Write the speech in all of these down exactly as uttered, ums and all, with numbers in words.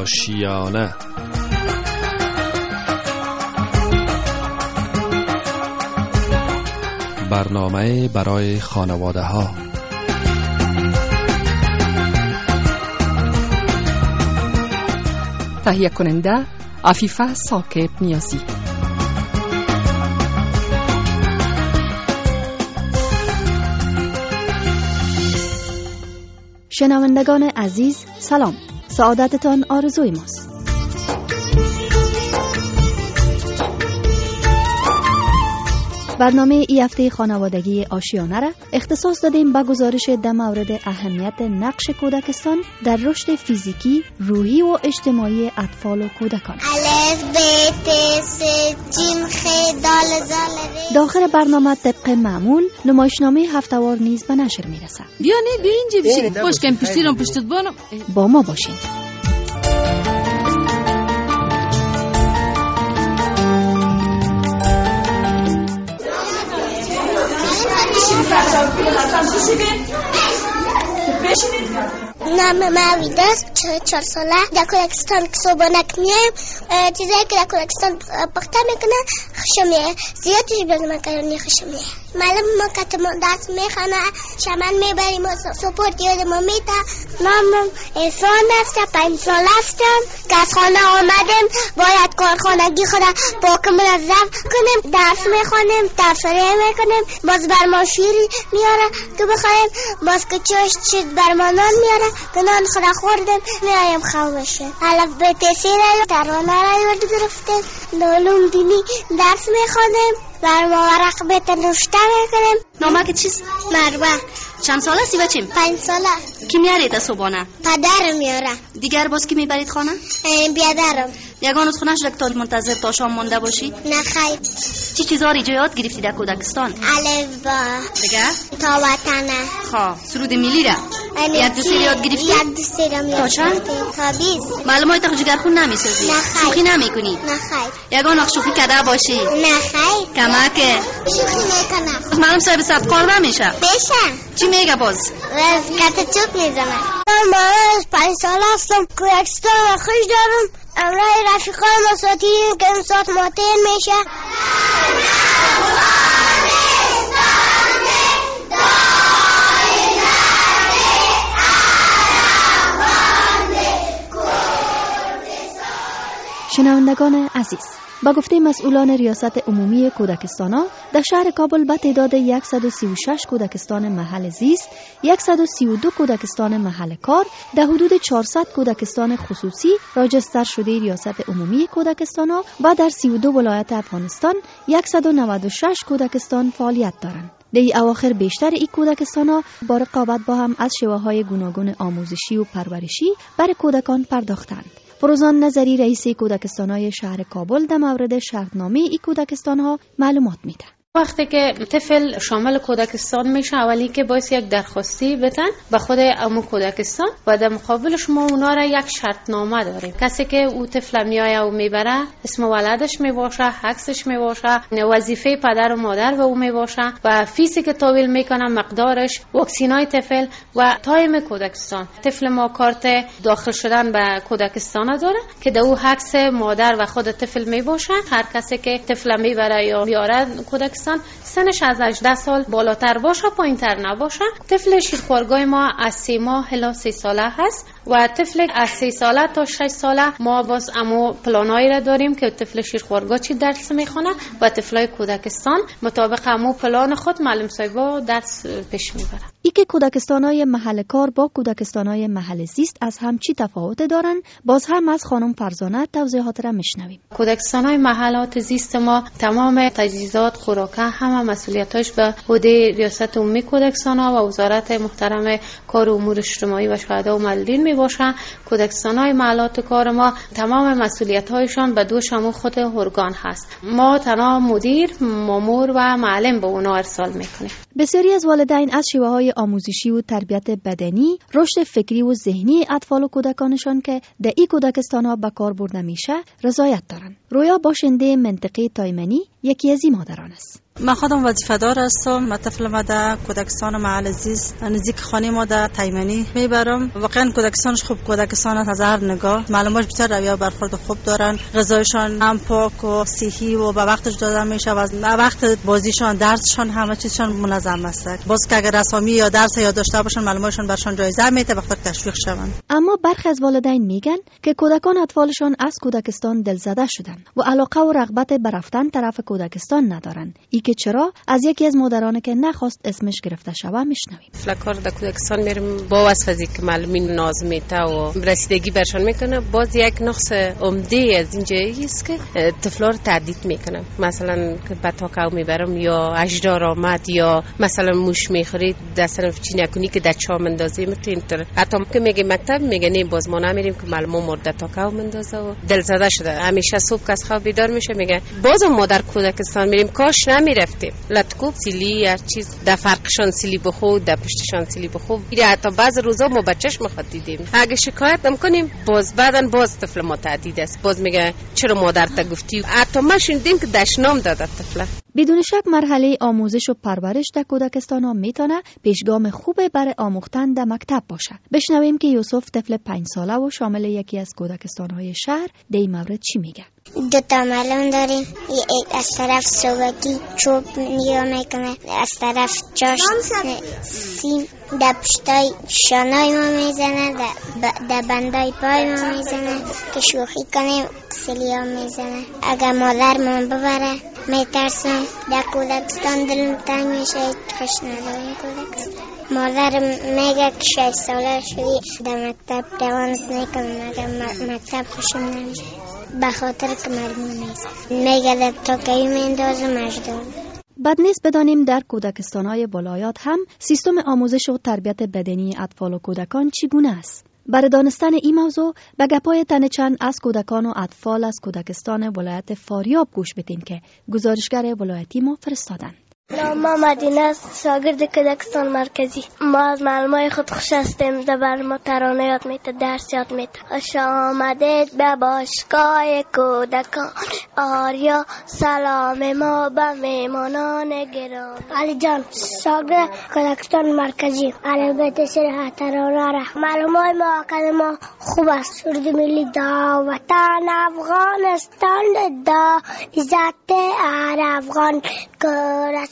آشیانه. برنامه برای خانواده ها. تهیه کننده عفیفه ثاقب نیازی. شنوندگان عزیز سلام، سعادتتان آرزوی ماست. برنامه ای هفته خانوادگی آشیانه را اختصاص دادیم به گزارش در مورد اهمیت نقش کودکستان در رشد فیزیکی، روحی و اجتماعی اطفال و کودکان. الف ب ت س ج خ دال زال. داخل برنامه طبق معمول نمایشنامه هفته‌وار نیز به نشر میرسد. بیا نه بیا اینجا بشین. باش کم پشتیرم پشتت بانم. با ما باشین. نام مویداست، چهار ساله در کودکستان که صبحانک میایم. چیزایی که در کودکستان پخته میکنه خشمیه، زیادش بگم مکرونی خشمیه. معلوم ما که درس میخوانه شمن میبریم و سپورت یاد ما میده. نامم احسان است، پنج ساله هستم که از خانه آمدیم. باید کارخانگی خود پاک منظم کنیم، درس میخوانیم، تفسیر میکنیم، باز بر ما شیری میاره که بخوایم، باز که چوش چید بر ما نان میاره که نان خود خوردیم میایم خوابشه. الف ب ت س را ترانه را یاد گرفتیم، علوم دینی درس میخوانیم، بر ما ورق بیت نوشته میکنیم. نامه که چیست؟ مروه. چند ساله سی بچیم؟ پنج ساله. کی میارید صبحانه؟ پدر میاره. دیگر باز کی میبرید خانه؟ بیادرم. یگان از خونه شده تا منتظر تا شام مونده باشی؟ نه خیر. چی چیزا رو یاد گرفتی در کودکستان؟ الف با. دیگه؟ تا وطنه. خواه سرود ملی را؟ یک دو سری یاد گرفتی؟ یک دو سری یاد تا چند؟ تا بیست. معلومای تا جگرخون نمیسازی؟ نه خیر. شوخی نمیکنی؟ نه خیر. یگان وقت شوخی کرده باشی؟ نه خیر. کمکه؟ شوخی میکنم. معلوم صاحب صدقار نمیشه؟ بشه. چی میگه باز؟ کت چوب میزنه. من پنج سال هستم، کودکستان خوش دارم. امرای رفیقای مساتیم که امسات ماتین میشه. شنوندگان عزیز، با گفته مسئولان ریاست عمومی کودکستان‌ها در شهر کابل به تعداد صد و سی و شش کودکستان محل زیست، صد و سی و دو کودکستان محل کار، در حدود چهارصد کودکستان خصوصی راجستر شده ریاست عمومی کودکستان‌ها و در سی و دو ولایت افغانستان صد و نود و شش کودکستان فعالیت دارند. در این اواخر بیشتر این کودکستان‌ها با رقابت با هم از شیوه‌های گوناگون آموزشی و پرورشی برای کودکان پرداختند. فروزان نظری رئیس کودکستان‌های شهر کابل در مورد شرطنامه این کودکستان‌ها معلومات میده. وقتی که طفل شامل کودکستان میشه، اولی که باید یک درخواستی بدن به خود امو کودکستان و در مقابل شما اونا را یک شرطنامه داریم. کسی که او طفل میایه و میبره اسم ولدش میباشه، عکسش میباشه، وظیفه پدر و مادر و او میباشه و فیسی که تحویل میکنه، مقدارش، واکسینای طفل و تایم کودکستان. طفل ما کارت داخل شدن به کودکستان داره که در او عکس مادر و خود طفل میباشه. هر کسی که طفل میبره یا میاره کودکستان سنش از هجده سال بالاتر باشه، پایین‌تر نباشه. طفل شیرخوارگاه ما از سه ماه الی سه ساله هست و طفل از سه ساله تا شش ساله ما باز امو پلانایی را داریم که طفل شیرخوارگاه چی درس میخونه و طفلای کودکستان مطابق امو پلان خود معلم صاحبا درس پیش میبره. ای که کودکستان‌های محل کار با کودکستان‌های محل زیست از هم چی تفاوت دارن؟ باز هم از خانم فرزانه توضیحات را میشنویم. کودکستان‌های محلات زیست ما تمام تجهیزات، خوراک، همه مسئولیتاش به عهده ریاست عمومی کودکستان‌ها و وزارت محترم کار و امور اجتماعی و شهدا و مولدین میباشن. کودکستان‌های محلات کار ما تمام مسئولیت‌هایشان به دوش همون خود ارگان هست. ما تنها مدیر، مامور و معلم به اونا ارسال میکنیم. بسیاری از والدین از شیوه‌های آموزشی و تربیت بدنی، رشد فکری و ذهنی اطفال و کودکانشان که در این کودکستان‌ها به کار برده میشه رضایت دارند. رویا باشنده منطقه تایمنی یکی از این مادران است. من خودم وظیفه‌دار هستم. من طفل ما در کودکستان محل زیست نزدیک خانه ما در تایمنی میبرم. واقعا کودکستانش خوب کودکستان از هر نگاه. معلومات بیشتر رویه برخورد خوب دارن. غذایشان هم پاک و صحی و به وقتش داده میشه و وقت بازیشان درسشان همه چیزشان منظم است. باز که اگر اسامی یا درس یا داشته باشن معلوماتشان برشان جایزه میده وقتی تشویق شوند. اما برخی از والدین میگن که کودکان اطفالشان از کودکستان دلزده شدن و علاقه و رغبت به رفتن طرف کودکستان ندارن. ای که چرا؟ از یکی از مادران که نخواست اسمش گرفته شود میشنویم. فلکار در کودکستان میرم با واسفزی که معلمین ناز میته و رسیدگی برشان میکنه. باز یک نقص عمده از اینجایی است که طفلا رو تهدید میکنه. مثلا که بتاکاو میبرم یا اجدار آمد یا مثلا موش میخورید دستن چی نکنی که در چا مندازی میتونید. حتی که میگه مکتب میگه نه باز ما نمیریم که معلم مرده تاکاو مندازه و دلزده شده. همیشه صبح که از خواب بیدار میشه میگه بازم ما در کودکستان میریم کاش نمیرفتیم. لطکوب سیلی هر چیز در فرقشان سیلی بخود در پشتشان سیلی بخود. حتی بعض روزا ما بچهش میخواد دیدیم اگه شکایت نمیکنیم باز بعدن باز طفل ما تهدید است. باز میگه چرا مادر تا گفتی. حتی ما شنیدیم که دشنام داده طفل. بدون شک مرحله آموزش و پرورش در کودکستان ها میتونه پیشگام خوبه برای آموختن در مکتب باشه. بشنویم که یوسف طفل پنج ساله و شامل یکی از کودکستان های شهر در این مورد چی میگه. دو تا معلم داریم. از طرف سوگی چوب نیا میکنه، از طرف چاش سیم در پشتای شانای ما میزنه، در بندای پای ما میزنه که شوخی کنیم سلی ها میزنه. اگر مادر من ببره میترسم. در کودکستان دلم تنگ میشه. خوش ندارم کودکستان. مادر میگه که شش ساله شدی در مکتب دوانت میکنم. اگر مکتب خوشم نمیشه به خاطر که معلوم نیست میگه در تاکایی میندازم اجدار. بد نیست بدانیم در کودکستان‌های ولایات هم سیستم آموزش و تربیت بدنی اطفال و کودکان چگونه است. برای دانستن این موضوع به گپای تن چند از کودکان و اطفال از کودکستان ولایت فاریاب گوش بدیم که گزارشگر ولایتی ما فرستادند. ما مدینه شاگرد کودکستان مرکزی. ما از معلمای خود خوش هستیم. زبر ما ترانه یاد میته، درس یاد میته. خوش آمدید به باشگاه کودکان آریا. سلام ما به میمانان گرام. علی جان شاگرد کودکستان مرکزی. البته شرح ترانه را معلمای ما کلمه خوب است. سرود ملی دا وطن افغانستان دا عزت هر افغان کور.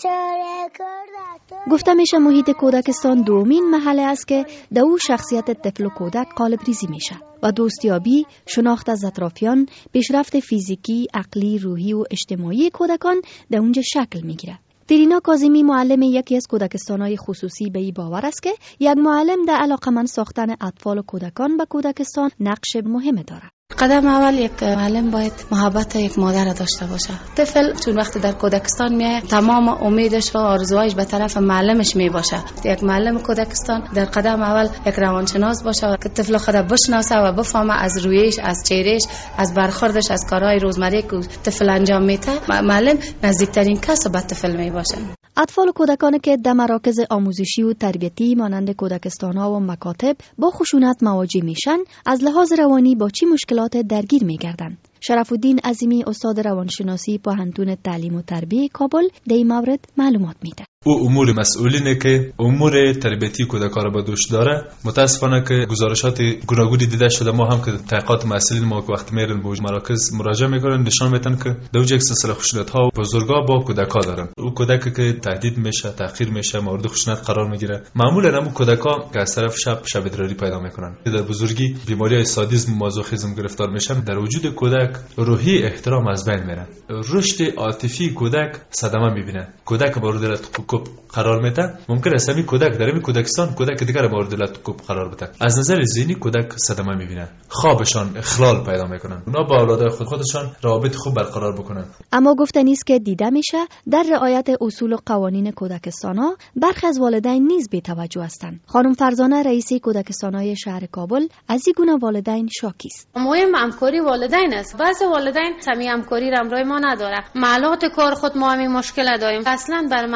گفته میشه محیط کودکستان دومین محله است که در او شخصیت طفل و کودک قالب ریزی میشه و دوستیابی، شناخت از اطرافیان، پیشرفت فیزیکی، عقلی، روحی و اجتماعی کودکان در اونجا شکل میگیره. ترینا کاظمی معلم یکی از کودکستان‌های خصوصی به این باور است که یک معلم در علاقمند ساختن اطفال و کودکان به کودکستان نقش مهم داره. قدم اول یک معلم باید محبت یک مادر داشته باشه. طفل چون وقتی در کودکستان میاد تمام امیدش و آرزوهایش به طرف معلمش می باشه. یک معلم کودکستان در قدم اول یک روانشناس باشه که طفل خود بشناسه و بفهمه از رویش، از چهرهش، از برخوردش، از کارهای روزمره که طفل انجام میده. معلم نزدیکترین کس به طفل می باشه. اطفال و کودکان که در مراکز آموزشی و تربیتی مانند کودکستان‌ها و مکاتب با خشونت مواجه میشن، از لحاظ روانی با چی مشکلات درگیر میگردند؟ شرف الدین عظیمی استاد روانشناسی پوهنتون تعلیم و تربیه کابل در این مورد معلومات میده. او امور مسئولینه که امور تربیتی کودکان را به دوش داره. متاسفانه که گزارشات گوناگونی دیده شده. ما هم که تحقیقات مسئولین ما که وقت میرن به مراکز مراجعه میکنن نشان میدن که در یک سلسله خشونت ها بزرگا با کودکان دارن. او کودک که تهدید میشه، تحقیر میشه، مورد خشونت قرار میگیره. معمولا هم کودکان که از طرف شب شب ادراری پیدا میکنن. در بزرگی بیماری‌های سادیسم و مازوخیسم گرفتار میشن. در وجود کودک روحی احترام از بین میره. رشد عاطفی کودک صدمه میبینه. کودک مورد کوب قرار میده. ممکن است همین کودک در همین کودکستان کودک دیگر مورد کوب قرار بده. از نظر ذهنی کودک صدمه میبینه. خوابشان اخلال پیدا میکنن. اونا با اولادای خود خودشان روابط خوب برقرار بکنن. اما گفتنی است که دیده میشه در رعایت اصول و قوانین کودکستان‌ها برخی از والدین نیز بی‌توجه هستند. خانم فرزانه رئیس کودکستان‌های شهر کابل از این گونه والدین شاکی است. مهم همکاری والدین است. بعضی والدین سمی همکاری را امرای ما نداره. معلومات کار خود ما همین مشکل داریم. اصلا بر معلم ما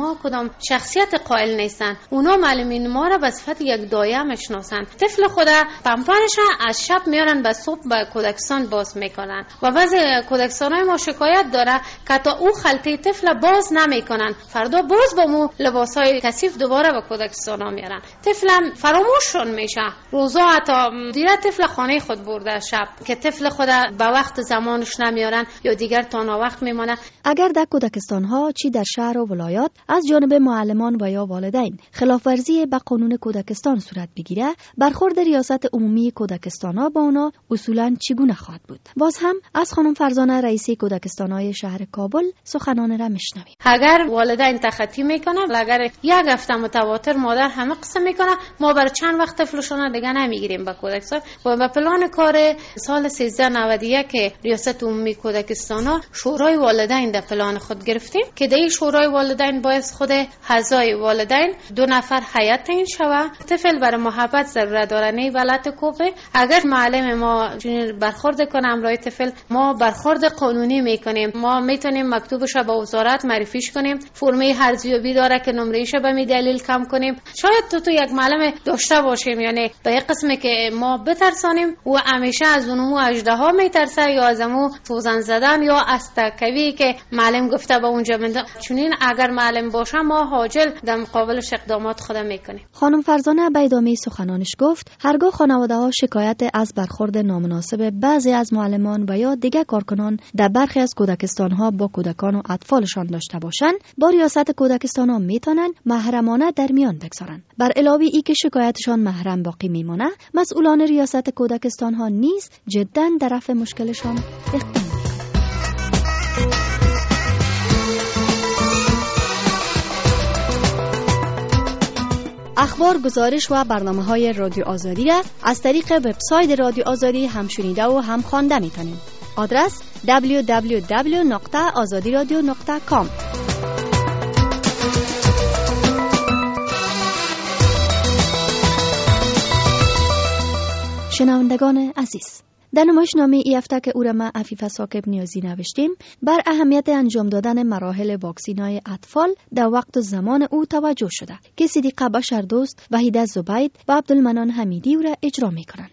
ما کدام شخصیت قائل نیستن. اونا معلمین ما را به صفت یک دایه میشناسن. طفل خود پمپرش از شب میارن به صبح به کودکستان باز میکنن و بعضی کودکستانای ما شکایت داره که تا او خلطه طفل باز نمیکنن، فردا باز با مو لباسای کثیف دوباره به کودکستانا میارن. طفلم فراموششون میشه. روزا حتی دیره طفل خانه خود برده شب که طفل خود به وقت زمانش نمیارن یا دیگر تا ناوقت میمونه. اگر در کودکستان‌ها چی در شهر و ولایات از جانب معلمان و یا والدین خلاف ورزی به قانون کودکستان صورت بگیره، برخورد ریاست عمومی کودکستان‌ها با اونا اصولاً چگونه خواهد بود؟ باز هم از خانم فرزانه رئیس کودکستان‌های شهر کابل سخنان را میشنویم. اگر والدین تخطی میکنن، اگر یک هفته متواتر مادر همه قسم میکنه، ما بر چند وقت طفلشون دیگه نمیگیریم به کودکستان و به پلان کار سال سیزده نود و یک که ریاست عمومی کودکستان‌ها شورای والدین در پلان خود گرفتیم که در شورای والدین باید خود اعضای والدین دو نفر هیئت تعیین شود. طفل برای محبت ضرورت داره، نه ولت کوپه. اگر معلم ما برخورد کنه امرای طفل، ما برخورد قانونی میکنیم. ما میتونیم مکتوبش به وزارت معرفیش کنیم، فرمه ارزیابی داره که نمرهش به می دلیل کم کنیم. شاید تو تو یک معلم داشته باشیم، یعنی به یک قسمی که ما بترسانیم و همیشه از اونمو اژدها میترسه یا از امو سوزن زدن یا استکوی که معلم گفته به اونجا بنده. چونین اگر معلم باشه ما حاجل در مقابلش اقدامات خود میکنیم. خانم فرزانه به ادامه سخنانش گفت هرگاه خانواده ها شکایت از برخورد نامناسب بعضی از معلمان و یا دیگر کارکنان در برخی از کودکستان ها با کودکان و اطفالشان داشته باشند، با ریاست کودکستان ها میتونن محرمانه در میان بگذارن. بر علاوه ای که شکایتشان محرم باقی میمونه، مسئولان ریاست کودکستان ها نیز جدا در رفع مشکلشان اقدام. اخبار، گزارش و برنامه‌های رادیو آزادی را از طریق وبسایت رادیو آزادی هم شنیده و هم خوانده می‌تونید. آدرس دبلیو دبلیو دبلیو نقطه آزادی رادیو نقطه کام. شنوندگان عزیز، در نمایشنامه ای هفته که او را ما عفیفه ثاقب نیازی نوشتیم، بر اهمیت انجام دادن مراحل واکسینای اطفال در وقت و زمان او توجه شده که صدیقه بشردوست، وحیده زبید و عبدالمنان حمیدی او را اجرا می کنند.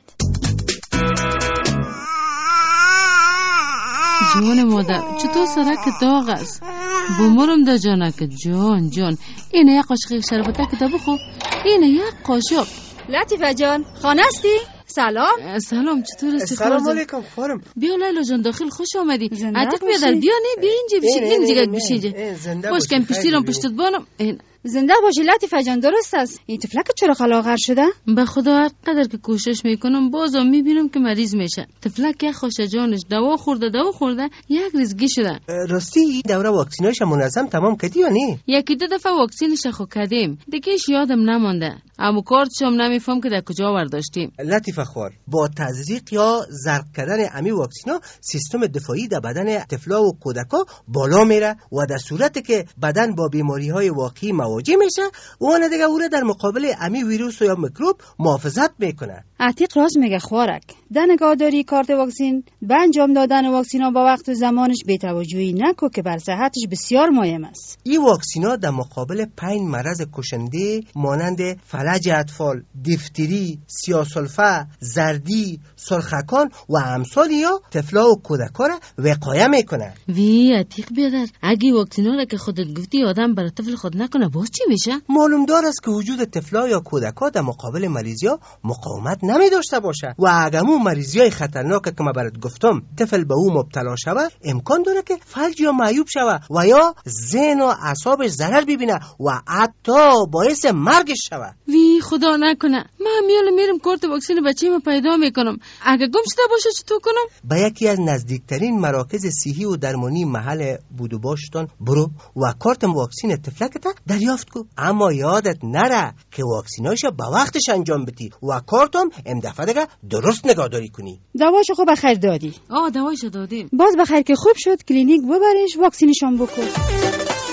جان مادر، چطور سرک داغ است؟ بمرم دا جانک جان جان. اینه یک قاشق شربته که بخو. اینه یک قاشق. لطیفه جان، خانه هستی؟ سلام. سلام، چطور هستی؟ سلام علیکم خانم. بیا لیلا جان داخل، خوش آمدی. عتیق بیا در بیا، نه بیا اینجا بشین. این دیگه بشین. باش کم پشتیرم پشتت بانم. زنده باشی لطیفه جان، درست است. این طفلک چرا خلاغر شده؟ به خدا هر قدر که کوشش میکنم بازم میبینم که مریض میشه. طفلک یک خوش جانش دوا خورده دوا خورده یک ریزگی شده. راستی دوره واکسینایش منظم تمام کردی یا نه؟ یکی دو دفعه واکسینش خو کردیم، دیگه یادم نمونده. اما کارتش هم نمیفهم که در کجا برداشتیم. لطیفه خوار، با تزریق یا زرق کردن امی واکسینا سیستم دفاعی در بدن طفلا و کودکا بالا میره و در صورتی که بدن با بیماری‌های واقعی مواجه میشه، اون دیگه او را در مقابل امی ویروس یا میکروب محافظت میکنه. عتیق راست میگه خوارک. در نگهداری کارت واکسین به انجام دادن واکسینا با وقت و زمانش بی‌توجهی نکو که بر صحتش بسیار مهم است. این واکسینا در مقابل پنج مرض کشنده مانند فلج اطفال، دیفتری، سیاه‌سلفه، زردی، سرخکان و امثال یا طفلا و کودکا را وقایه میکنه. وی عتیق بیادر، اگه واکسینا را که خودت گفتی آدم برای طفل خود نکنه باز چی میشه؟ معلوم دار است که وجود طفلا یا کودکا در مقابل مریضیا مقاومت نمی داشته باشه و اگر اون مریضیای خطرناک که ما برات گفتم طفل به او مبتلا شود، امکان داره که فلج یا معیوب شود و یا ذهن و اعصابش ضرر ببینه و حتی باعث مرگش شود. وی خدا نکنه. من میال میرم کارت واکسن بچه‌مو پیدا میکنم. اگه گم شده باشه چطور کنم؟ به یکی از نزدیکترین مراکز صحی و درمانی محل بود و باشتان برو و کارت واکسن طفلکت دریافت کو. اما یادت نره که واکسیناشو به وقتش انجام بدی و کارتم ام دفعه دیگه درست نگهداری کنی. دواشو خوب بخیر دادی؟ آه دواشو دادیم. باز بخیر که خوب شد کلینیک ببرش واکسینشون بکن.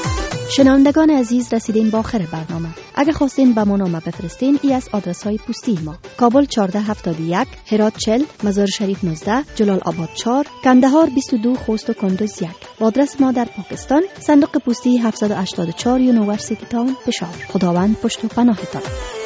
شنوندگان عزیز، رسیدیم با آخر برنامه. اگه خواستین به ما نامه بفرستین، ای از آدرس های پستی ما: کابل چهارده هفتاد و یک، هرات چهل، مزار شریف نوزده، جلال آباد چهار، کندهار بیست و دو، خوست و کندوز یک. و آدرس ما در پاکستان: صندوق پستی هفتصد و هشتاد و چهار، یونیورسیتی تاون، پشاور. خداوند پشت و پناهتان.